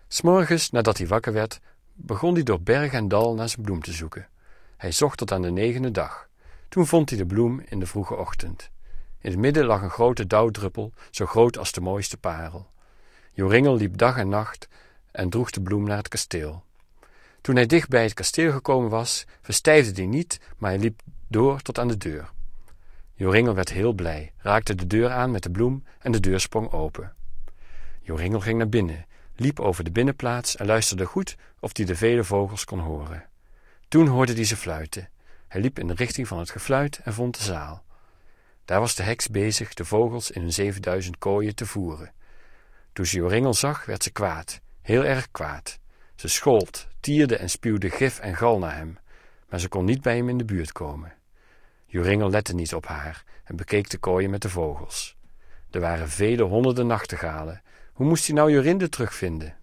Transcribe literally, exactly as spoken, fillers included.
'S Morgens, nadat hij wakker werd, begon hij door berg en dal naar zijn bloem te zoeken. Hij zocht tot aan de negende dag. Toen vond hij de bloem in de vroege ochtend. In het midden lag een grote dauwdruppel, zo groot als de mooiste parel. Joringel liep dag en nacht en droeg de bloem naar het kasteel. Toen hij dicht bij het kasteel gekomen was, verstijfde hij niet, maar hij liep door tot aan de deur. Joringel werd heel blij, raakte de deur aan met de bloem en de deur sprong open. Joringel ging naar binnen, liep over de binnenplaats en luisterde goed of hij de vele vogels kon horen. Toen hoorde hij ze fluiten. Hij liep in de richting van het gefluit en vond de zaal. Daar was de heks bezig de vogels in hun zevenduizend kooien te voeren. Toen ze Joringel zag, werd ze kwaad, heel erg kwaad. Ze schold, tierde en spuwde gif en gal naar hem, maar ze kon niet bij hem in de buurt komen. Joringel lette niet op haar en bekeek de kooien met de vogels. Er waren vele honderden nachtegalen. Hoe moest hij nou Jorinde terugvinden?